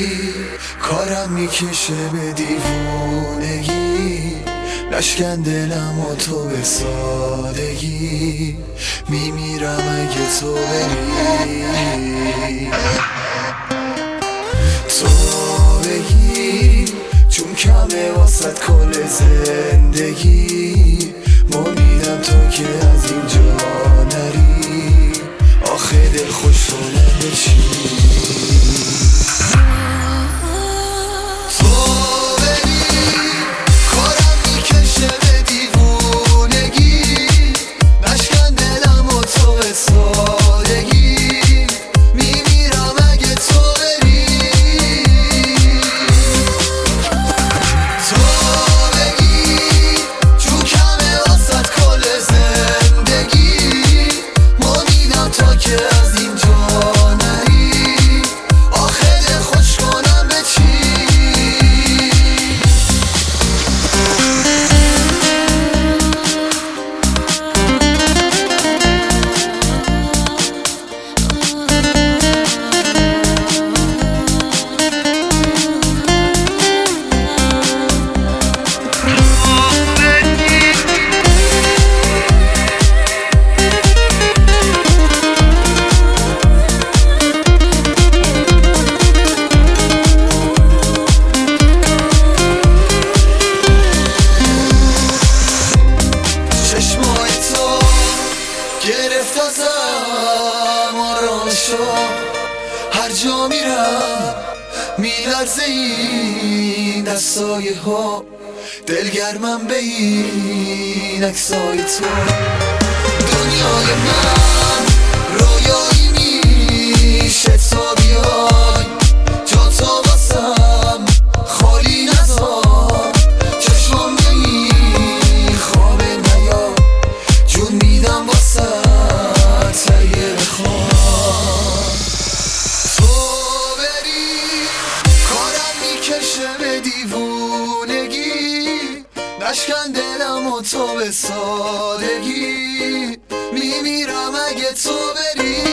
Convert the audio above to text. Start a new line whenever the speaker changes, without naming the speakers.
کارم میکشه به دیوونگی، نشکن دلم و تو به سادگی، میمیرم اگه تو بری. تو بگی چون کمه واسد کل زندگی، امیدم تو که از اینجا نری، آخه دل خوش کنه چی؟ گرفت ازم آرامشو، هر جا میرم میلرزه این دستای ها، دلگرمم به این عکسای تو. دنیای من رویایی میشه تا بیای، جا تو واسم خالی نذار، چشمم نمی خوابه نیا، جون میدم واسه تهیه بخواه. تو بری کارم میکشه به دیوونگی، نشکن دلم و تو به سادگی، میمیرم اگه تو بری.